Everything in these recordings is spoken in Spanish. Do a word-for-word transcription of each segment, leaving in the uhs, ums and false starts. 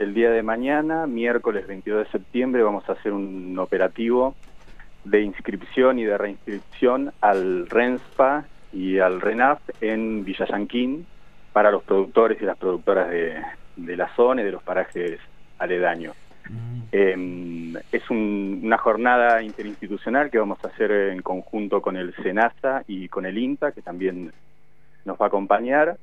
el día de mañana, miércoles veintidós de septiembre, vamos a hacer un operativo de inscripción y de reinscripción al RENSPA y al RENAF en Villa Llanquín para los productores y las productoras de, de la zona y de los parajes aledaños. Mm. Eh, es un, una jornada interinstitucional que vamos a hacer en conjunto con el SENASA y con el INTA, que también nos va a acompañar.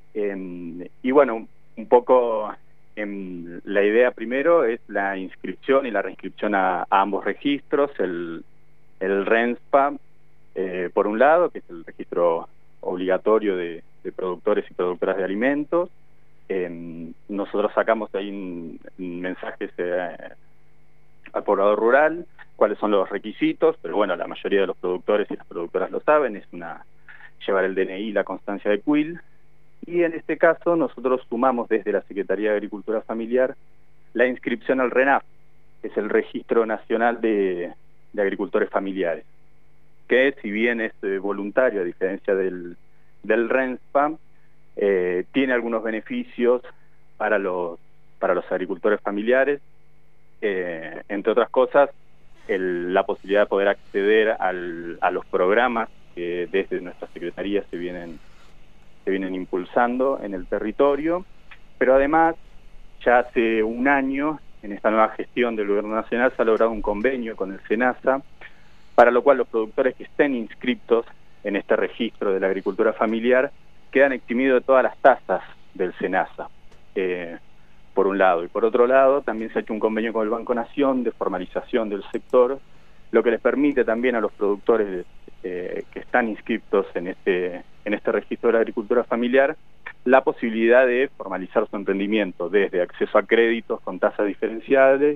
Eh, y bueno, un poco eh, la idea primero es la inscripción y la reinscripción a, a ambos registros, el, el RENSPA, eh, por un lado, que es el registro obligatorio de, de productores y productoras de alimentos. Eh, nosotros sacamos ahí un, un mensajes eh, al poblador rural, cuáles son los requisitos, pero bueno, la mayoría de los productores y las productoras lo saben, es una llevar el D N I y la constancia de Q I L, y en este caso nosotros sumamos desde la Secretaría de Agricultura Familiar la inscripción al RENAF, que es el Registro Nacional de, de Agricultores Familiares, que si bien es eh, voluntario, a diferencia del, del RENSPA, eh, tiene algunos beneficios para los, para los agricultores familiares, eh, entre otras cosas, el, la posibilidad de poder acceder al, a los programas que desde nuestra Secretaría se vienen, se vienen impulsando en el territorio, pero además, ya hace un año, en esta nueva gestión del Gobierno Nacional, se ha logrado un convenio con el SENASA, para lo cual los productores que estén inscriptos en este registro de la agricultura familiar quedan eximidos de todas las tasas del SENASA, eh, por un lado. Y por otro lado, también se ha hecho un convenio con el Banco Nación de formalización del sector, lo que les permite también a los productores eh, que están inscriptos en este, en este registro de la agricultura familiar la posibilidad de formalizar su emprendimiento, desde acceso a créditos con tasas diferenciales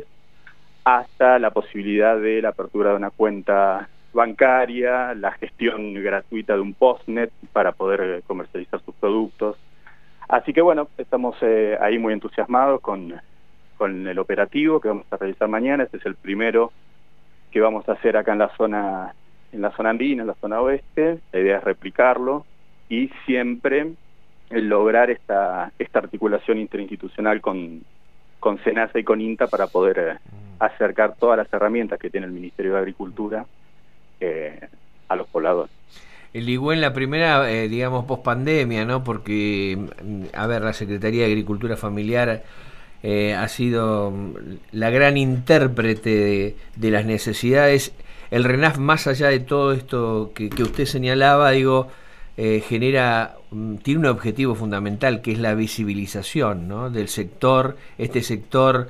hasta la posibilidad de la apertura de una cuenta bancaria, la gestión gratuita de un postnet para poder comercializar sus productos. Así que bueno, estamos eh, ahí muy entusiasmados con, con el operativo que vamos a realizar mañana. Este es el primero que vamos a hacer acá en la zona, en la zona andina, en la zona oeste. La idea es replicarlo y siempre lograr esta, esta articulación interinstitucional con, con SENASA y con INTA para poder eh, acercar todas las herramientas que tiene el Ministerio de Agricultura eh, a los pobladores. Ligó en la primera, eh, digamos, pospandemia, ¿no? Porque, a ver, la Secretaría de Agricultura Familiar eh, ha sido la gran intérprete de, de las necesidades. El RENAF, más allá de todo esto que, que usted señalaba, digo, eh, genera, tiene un objetivo fundamental, que es la visibilización, ¿no? Del sector, este sector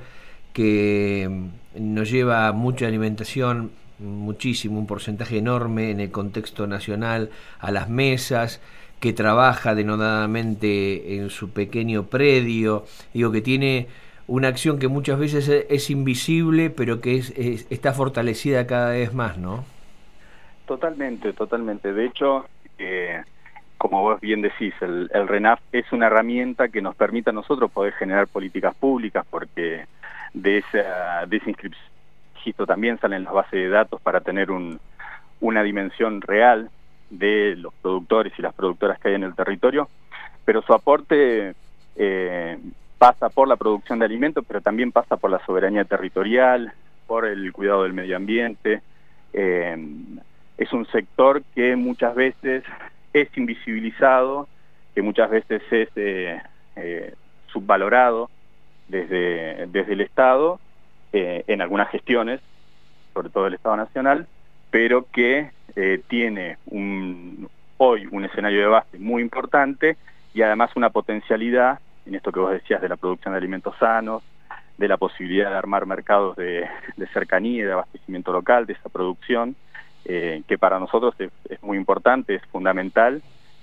que nos lleva mucha alimentación, muchísimo, un porcentaje enorme en el contexto nacional a las mesas, que trabaja denodadamente en su pequeño predio, digo que tiene una acción que muchas veces es, es invisible, pero que es, es, está fortalecida cada vez más, ¿no? Totalmente, totalmente. De hecho, eh, como vos bien decís, el, el RENAF es una herramienta que nos permite a nosotros poder generar políticas públicas, porque de esa, de esa inscripción también salen las bases de datos para tener un, una dimensión real de los productores y las productoras que hay en el territorio, pero su aporte eh, pasa por la producción de alimentos, pero también pasa por la soberanía territorial, por el cuidado del medio ambiente. Eh, es un sector que muchas veces es invisibilizado, que muchas veces es eh, eh, subvalorado desde, desde el Estado, Eh, en algunas gestiones, sobre todo el Estado Nacional, pero que eh, tiene un, hoy un escenario de base muy importante y además una potencialidad en esto que vos decías de la producción de alimentos sanos, de la posibilidad de armar mercados de, de cercanía y de abastecimiento local de esa producción, eh, que para nosotros es, es muy importante, es fundamental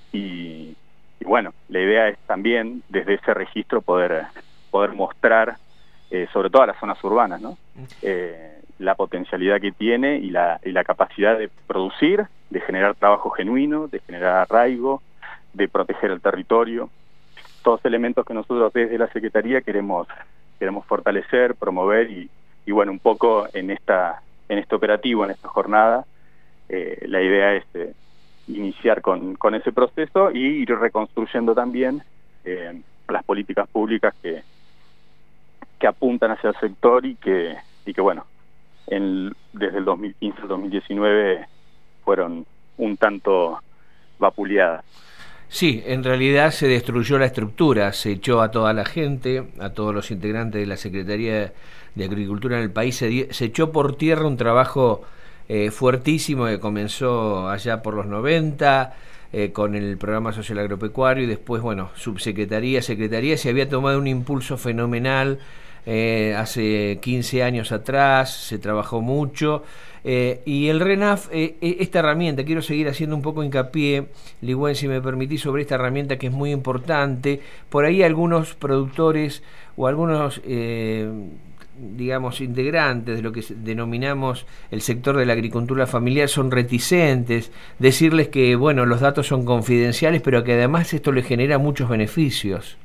y, y bueno, la idea es también desde ese registro poder, poder mostrar Eh, sobre todo a las zonas urbanas, ¿no? Eh, la potencialidad que tiene y la, y la capacidad de producir, de generar trabajo genuino, de generar arraigo, de proteger el territorio, todos elementos que nosotros desde la Secretaría queremos, queremos fortalecer, promover y, y bueno, un poco en, esta, en este operativo, en esta jornada, eh, la idea es eh, iniciar con, con ese proceso y ir reconstruyendo también eh, las políticas públicas que que apuntan hacia el sector y que, y que bueno, en, desde el dos mil quince al dos mil diecinueve fueron un tanto vapuleadas. Sí, en realidad se destruyó la estructura, se echó a toda la gente, a todos los integrantes de la Secretaría de Agricultura en el país, se, dio, se echó por tierra un trabajo eh, fuertísimo que comenzó allá por los noventa, eh, con el programa social agropecuario, y después, bueno, subsecretaría, secretaría, se había tomado un impulso fenomenal eh, hace quince años atrás, se trabajó mucho. Eh, y el RENAF, eh, esta herramienta, quiero seguir haciendo un poco hincapié, Ligüen, si me permitís, sobre esta herramienta que es muy importante. Por ahí algunos productores o algunos, eh, digamos, integrantes de lo que denominamos el sector de la agricultura familiar son reticentes, decirles que, bueno, los datos son confidenciales, pero que además esto les genera muchos beneficios.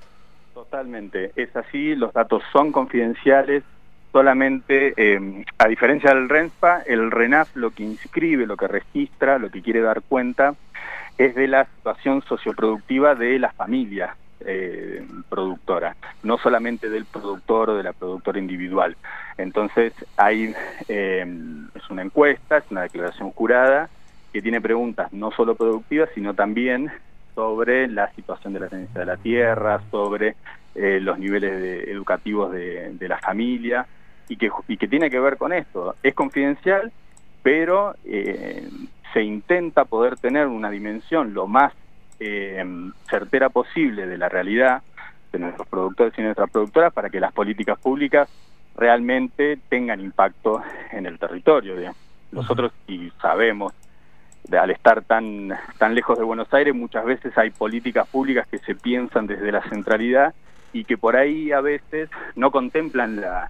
Totalmente, es así, los datos son confidenciales. Solamente, eh, a diferencia del RENSPA, el RENAF lo que inscribe, lo que registra, lo que quiere dar cuenta, es de la situación socioproductiva de la familia eh, productora, no solamente del productor o de la productora individual. Entonces, hay eh, es una encuesta, es una declaración jurada, que tiene preguntas no solo productivas, sino también sobre la situación de la tenencia de la tierra, sobre eh, los niveles de, educativos de, de la familia, y que, y que tiene que ver con esto. Es confidencial, pero eh, se intenta poder tener una dimensión lo más eh, certera posible de la realidad de nuestros productores y nuestras productoras para que las políticas públicas realmente tengan impacto en el territorio, digamos. Nosotros, y sabemos, de, al estar tan, tan lejos de Buenos Aires, muchas veces hay políticas públicas que se piensan desde la centralidad y que por ahí a veces no contemplan la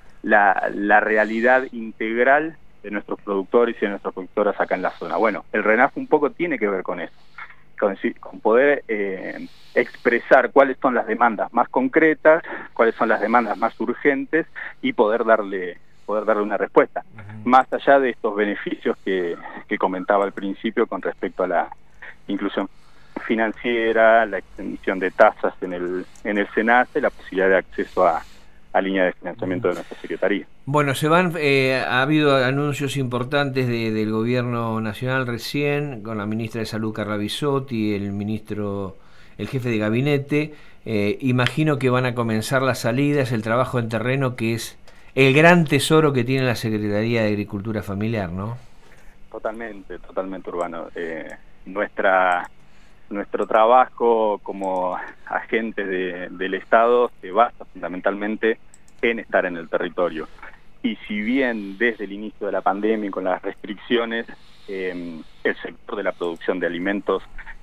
La, la realidad integral de nuestros productores y de nuestras productoras acá en la zona. Bueno, el RENAF un poco tiene que ver con eso, con, con poder eh, expresar cuáles son las demandas más concretas, cuáles son las demandas más urgentes y poder darle poder darle una respuesta, uh-huh. Más allá de estos beneficios que, que comentaba al principio con respecto a la inclusión financiera, la extensión de tasas en el, en el SENACE, la posibilidad de acceso a a línea de financiamiento de nuestra Secretaría. Bueno, se van, eh, ha habido anuncios importantes de, del Gobierno Nacional recién, con la ministra de Salud Carla Bisotti, el ministro, el jefe de gabinete. Eh, imagino que van a comenzar las salidas, el trabajo en terreno, que es el gran tesoro que tiene la Secretaría de Agricultura Familiar, ¿no? Totalmente, totalmente, Urbano. Eh, nuestra... Nuestro trabajo como agentes de, del Estado se basa fundamentalmente en estar en el territorio. Y si bien desde el inicio de la pandemia y con las restricciones, eh, el sector de la producción de alimentos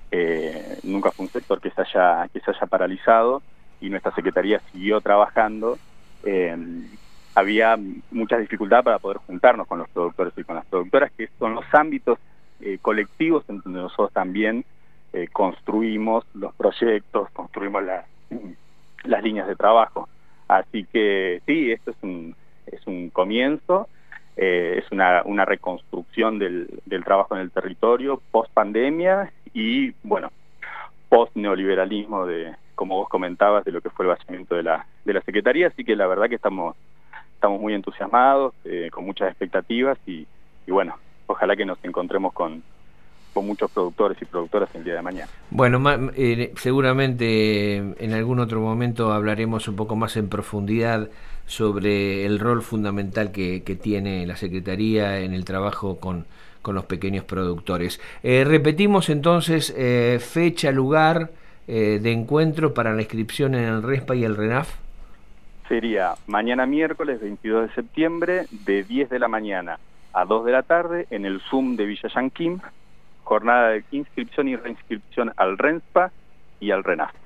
eh, nunca fue un sector que se haya, que se haya paralizado, y nuestra Secretaría siguió trabajando, eh, había muchas dificultades para poder juntarnos con los productores y con las productoras, que son los ámbitos eh, colectivos en donde nosotros también Eh, construimos los proyectos, construimos la, las líneas de trabajo. Así que sí, esto es un, es un comienzo, eh, es una, una reconstrucción del, del trabajo en el territorio post pandemia y, bueno, post neoliberalismo, de, como vos comentabas, de lo que fue el vaciamiento de la, de la Secretaría. Así que la verdad que estamos, estamos muy entusiasmados, eh, con muchas expectativas y, y bueno, ojalá que nos encontremos con con muchos productores y productoras el día de mañana. Bueno, eh, seguramente en algún otro momento hablaremos un poco más en profundidad sobre el rol fundamental que, que tiene la Secretaría en el trabajo con, con los pequeños productores. Eh, repetimos entonces eh, fecha, lugar eh, de encuentro para la inscripción en el RENSPA y el RENAF. Sería mañana miércoles veintidós de septiembre de diez de la mañana a dos de la tarde en el Zoom de Villa Yanquín, jornada de inscripción y reinscripción al RENSPA y al RENAF.